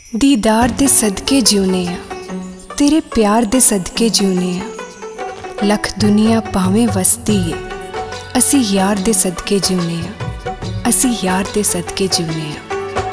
दीदार दे सदके जिउने आ, तेरे प्यार दे सदके जिउने आ। लख दुनिया भावें वसदी है, असी यार दे सदके जिउने आ, असी यार दे सदके जिउने आ।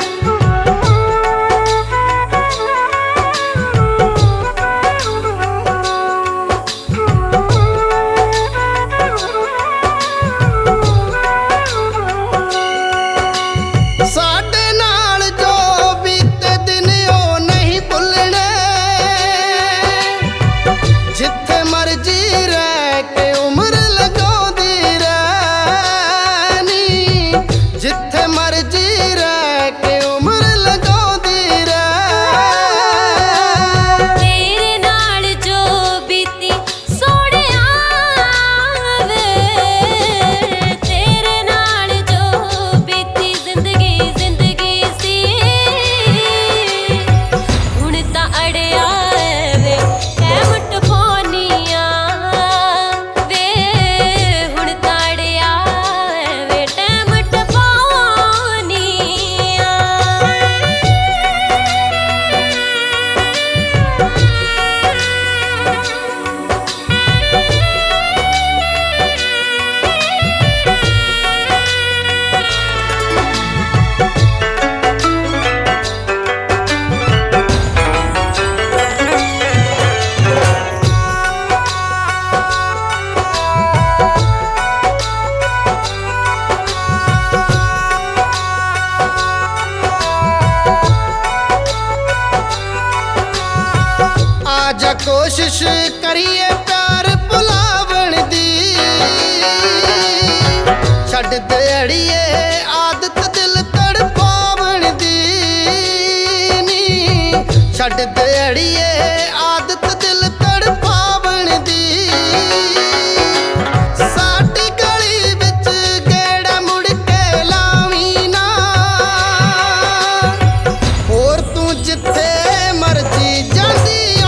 कोशिश करिए प्यार भुलावन दी, छड्ड दे अड़िए आदत दिल तड़पावन दी नी, छड्ड दे अड़िए आदत दिल तड़पावन दी। साडी गली विच गेड़ा मुड़ के लावी ना, होर तू जिथे मर्जी जांदी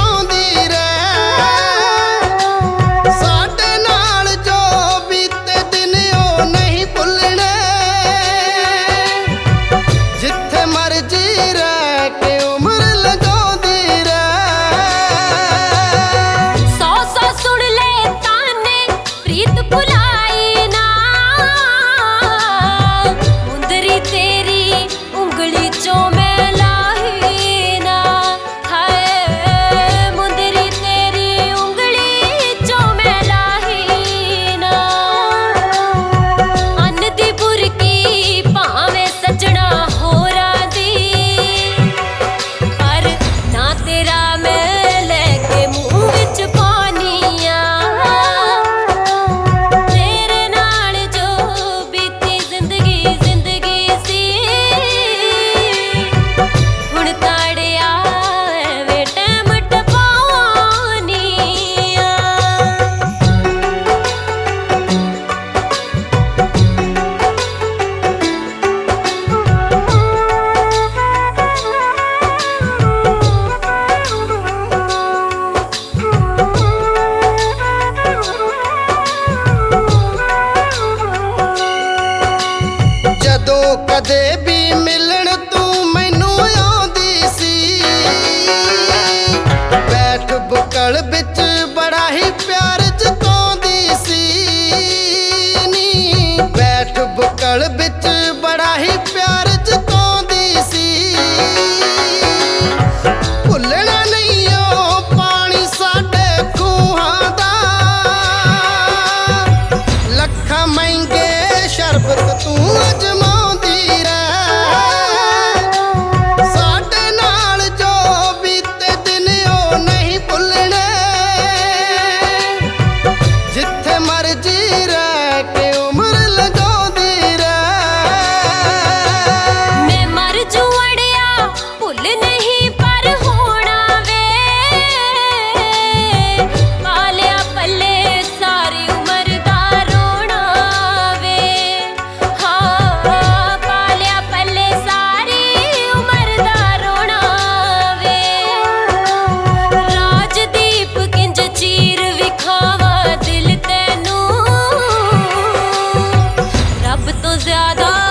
कदे भी मिलन तू मैनू आंदी सी, बैठ बुकल बिच बड़ा ही प्यार जतांदी सी नी, बैठ बुकल बिच बड़ा ही प्यार जतांदी सी। भुलना नहीं ओ पानी साडे खूहां दा, लखां महंगे शरबत तू अजमा ज्यादा